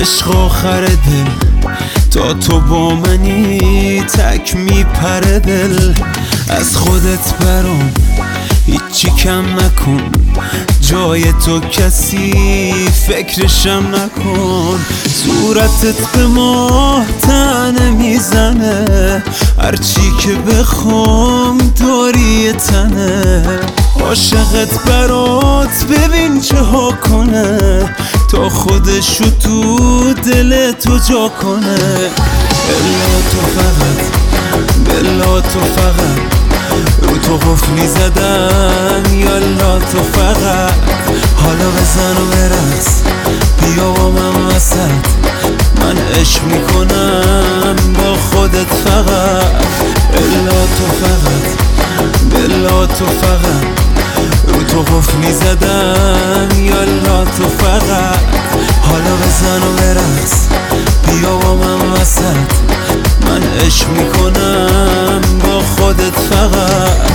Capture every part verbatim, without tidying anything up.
عشق آخر دل تا تو با منی تک میپره دل. از خودت برام هیچی کم نکن، جای تو کسی فکرشم نکن. صورتت به ماه تنه میزنه، هرچی که بخوام داری تنه. عاشقت برات ببین چه ها کنه، تا خودشو تو دل تو جا کنه. الا تو فقط، بلا تو فقط رو تو قفلی زدم. یالا تو فقط حالا بزن و برقص، بیا با من وسط، من عشق میکنم با خودت فقط. الا تو فقط، بلا تو فقط رو تو قفلی زدم. یالا تو فقط حالا بزن و برقص، بیا با من وسط، من عشق میکنم با خودت فقط.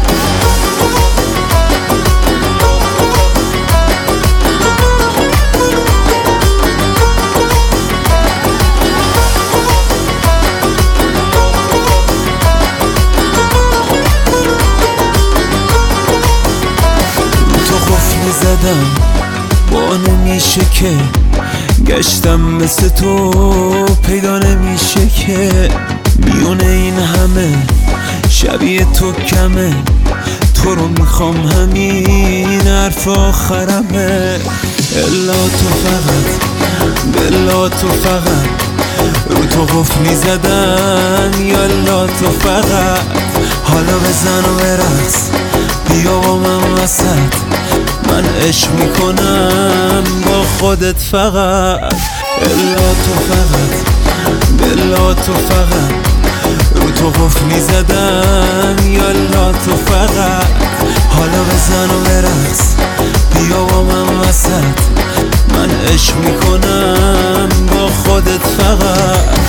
زدم با نمیشه که گشتم مثل تو پیدا نمیشه که. میونه این همه شبیه تو کمه، تو رو میخوام همین حرف آخرمه. الا تو فقط، بلا تو فقط رو تو قفلی زدم. یالا تو فقط حالا بزن و برقص، بیا با من وسط، من عشق میکنم با خودت فقط. الا تو فقط، بلا تو فقط رو تو قفلی زدم. یالا تو فقط حالا بزن و برقص، بیا با من وسط، من عشق میکنم با خودت فقط.